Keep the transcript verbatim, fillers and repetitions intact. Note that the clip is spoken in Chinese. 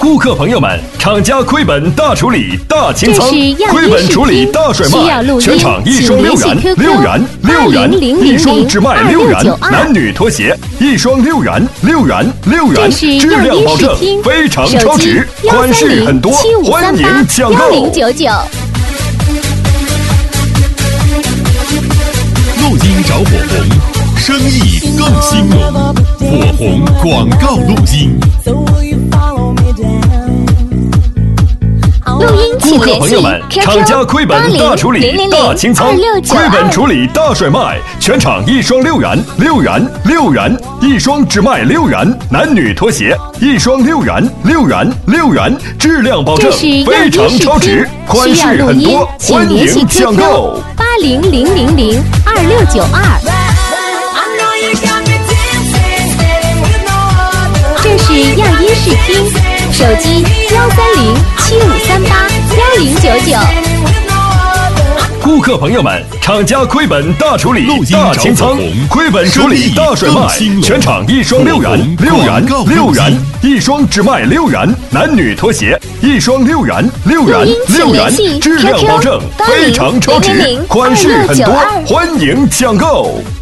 顾客朋友们，厂家亏本大处理大清仓，亏本处理大甩卖，全场一双六元，六元六元，一双只卖六元，男女拖鞋一双六元，六元六元，质量保证，非常超值，款式很多，欢迎抢购。 零九九。 录音找火红，生意更兴隆。火红广告录音。 录音请顾客朋友们，厂家亏本大处理大清仓，亏本处理大甩卖，全场一双六元，六元六元，一双只卖六元，男女拖鞋一双六元，六元六元，质量保证，非常超值，款式很多，欢迎抢购。 八零零零零二六九二。这是样音视听，手机幺三零七五三八幺零九九。 顾客朋友们，厂家亏本大处理大清仓，亏本处理大甩卖，全场一双六元，六元六元，一双只卖六元，男女拖鞋一双六元，六元六元，质量保证，非常超值，款式很多，欢迎抢购。